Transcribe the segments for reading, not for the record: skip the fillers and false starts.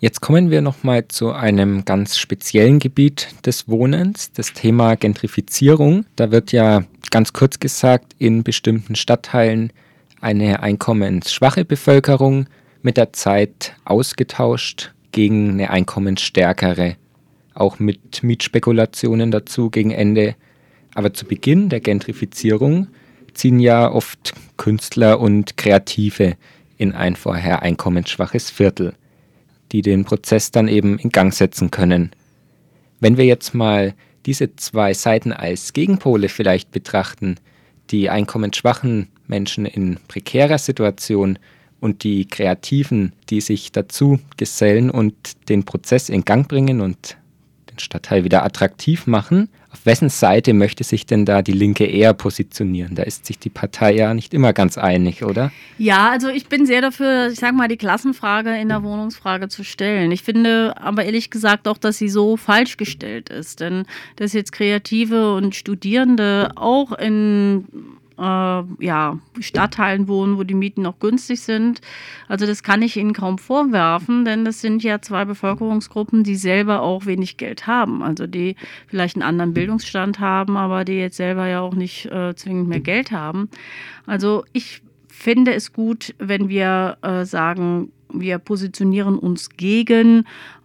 Jetzt kommen wir nochmal zu einem ganz speziellen Gebiet des Wohnens, das Thema Gentrifizierung. Da wird ja ganz kurz gesagt in bestimmten Stadtteilen eine einkommensschwache Bevölkerung mit der Zeit ausgetauscht gegen eine einkommensstärkere, auch mit Mietspekulationen dazu gegen Ende. Aber zu Beginn der Gentrifizierung ziehen ja oft Künstler und Kreative in ein vorher einkommensschwaches Viertel, die den Prozess dann eben in Gang setzen können. Wenn wir jetzt mal diese zwei Seiten als Gegenpole vielleicht betrachten, die einkommensschwachen Menschen in prekärer Situation und die Kreativen, die sich dazu gesellen und den Prozess in Gang bringen und den Stadtteil wieder attraktiv machen, auf wessen Seite möchte sich denn da die Linke eher positionieren? Da ist sich die Partei ja nicht immer ganz einig, oder? Ja, also ich bin sehr dafür, ich sage mal, die Klassenfrage in der Wohnungsfrage zu stellen. Ich finde aber ehrlich gesagt auch, dass sie so falsch gestellt ist. Denn dass jetzt Kreative und Studierende auch in Stadtteilen wohnen, wo die Mieten noch günstig sind. Also das kann ich ihnen kaum vorwerfen, denn das sind ja zwei Bevölkerungsgruppen, die selber auch wenig Geld haben. Also die vielleicht einen anderen Bildungsstand haben, aber die jetzt selber ja auch nicht zwingend mehr Geld haben. Also ich finde es gut, wenn wir sagen, wir positionieren uns gegen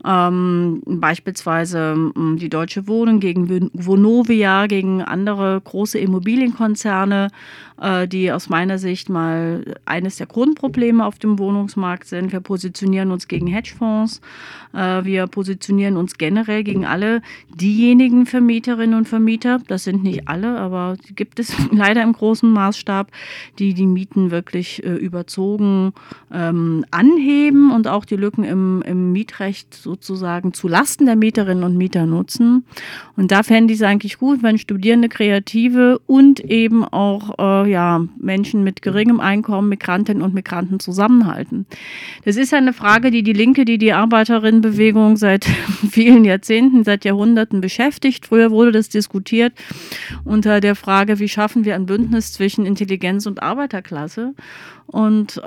beispielsweise die Deutsche Wohnung, gegen Vonovia, gegen andere große Immobilienkonzerne, die aus meiner Sicht mal eines der Grundprobleme auf dem Wohnungsmarkt sind. Wir positionieren uns gegen Hedgefonds, wir positionieren uns generell gegen alle diejenigen Vermieterinnen und Vermieter, das sind nicht alle, aber die gibt es leider im großen Maßstab, die die Mieten wirklich überzogen anheben und auch die Lücken im Mietrecht sozusagen zu Lasten der Mieterinnen und Mieter nutzen. Und da fände ich es eigentlich gut, wenn Studierende, Kreative und eben auch Menschen mit geringem Einkommen, Migrantinnen und Migranten zusammenhalten. Das ist ja eine Frage, die Linke, die Arbeiterinnenbewegung seit vielen Jahrzehnten, seit Jahrhunderten beschäftigt. Früher wurde das diskutiert unter der Frage, wie schaffen wir ein Bündnis zwischen Intelligenz und Arbeiterklasse. Und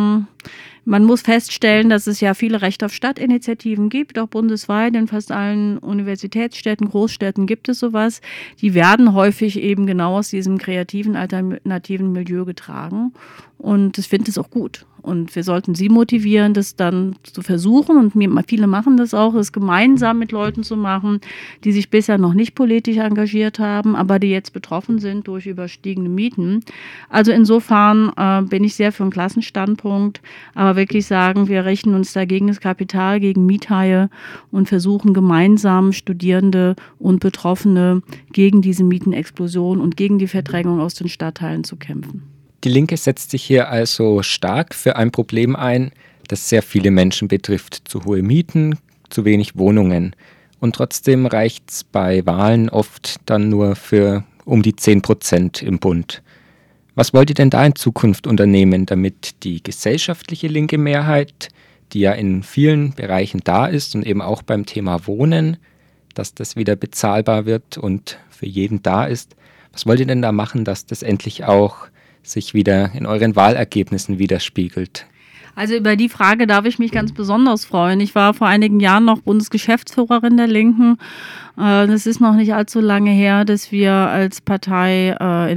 man muss feststellen, dass es ja viele Recht auf Stadt-Initiativen gibt, auch bundesweit. In fast allen Universitätsstädten, Großstädten gibt es sowas. Die werden häufig eben genau aus diesem kreativen, alternativen Milieu getragen. Und ich finde es auch gut. Und wir sollten sie motivieren, das dann zu versuchen. Und viele machen das auch, es gemeinsam mit Leuten zu machen, die sich bisher noch nicht politisch engagiert haben, aber die jetzt betroffen sind durch überstiegene Mieten. Also insofern bin ich sehr für einen Klassenstandpunkt, aber wirklich sagen, wir richten uns dagegen das Kapital, gegen Miethaie und versuchen gemeinsam Studierende und Betroffene gegen diese Mietenexplosion und gegen die Verdrängung aus den Stadtteilen zu kämpfen. Die Linke setzt sich hier also stark für ein Problem ein, das sehr viele Menschen betrifft. Zu hohe Mieten, zu wenig Wohnungen. Und trotzdem reicht es bei Wahlen oft dann nur für um die 10% im Bund. Was wollt ihr denn da in Zukunft unternehmen, damit die gesellschaftliche linke Mehrheit, die ja in vielen Bereichen da ist und eben auch beim Thema Wohnen, dass das wieder bezahlbar wird und für jeden da ist, was wollt ihr denn da machen, dass das endlich auch sich wieder in euren Wahlergebnissen widerspiegelt? Also über die Frage darf ich mich ganz besonders freuen. Ich war vor einigen Jahren noch Bundesgeschäftsführerin der Linken. Das ist noch nicht allzu lange her, dass wir als Partei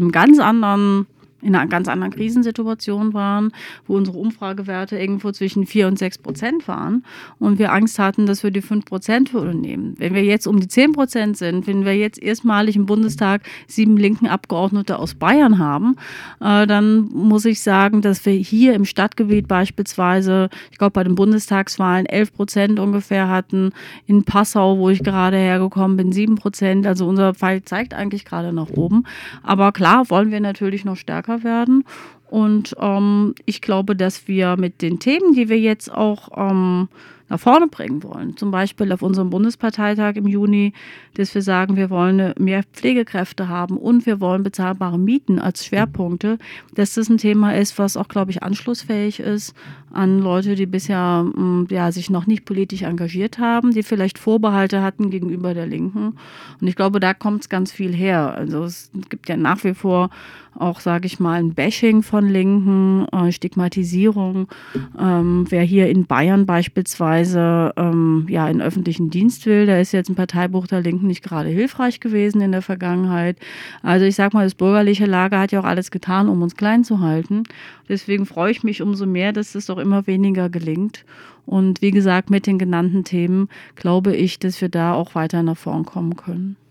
in einer ganz anderen Krisensituation waren, wo unsere Umfragewerte irgendwo zwischen 4% und 6% waren und wir Angst hatten, dass wir die 5%-Hürde nehmen. Wenn wir jetzt um die 10% sind, wenn wir jetzt erstmalig im Bundestag 7 linken Abgeordnete aus Bayern haben, dann muss ich sagen, dass wir hier im Stadtgebiet beispielsweise, ich glaube bei den Bundestagswahlen 11% ungefähr hatten, in Passau, wo ich gerade hergekommen bin, 7%. Also unser Pfeil zeigt eigentlich gerade nach oben. Aber klar wollen wir natürlich noch stärker werden. Und ich glaube, dass wir mit den Themen, die wir jetzt auch nach vorne bringen wollen, zum Beispiel auf unserem Bundesparteitag im Juni, dass wir sagen, wir wollen mehr Pflegekräfte haben und wir wollen bezahlbare Mieten als Schwerpunkte, dass das ein Thema ist, was auch, glaube ich, anschlussfähig ist an Leute, die bisher sich noch nicht politisch engagiert haben, die vielleicht Vorbehalte hatten gegenüber der Linken. Und ich glaube, da kommt es ganz viel her. Also es gibt ja nach wie vor auch, sage ich mal, ein Bashing von Linken, Stigmatisierung. Wer hier in Bayern beispielsweise beispielsweise in öffentlichen Dienst will. Da ist jetzt ein Parteibuch der Linken nicht gerade hilfreich gewesen in der Vergangenheit. Also ich sag mal, das bürgerliche Lager hat ja auch alles getan, um uns klein zu halten. Deswegen freue ich mich umso mehr, dass es doch immer weniger gelingt. Und wie gesagt, mit den genannten Themen glaube ich, dass wir da auch weiter nach vorn kommen können.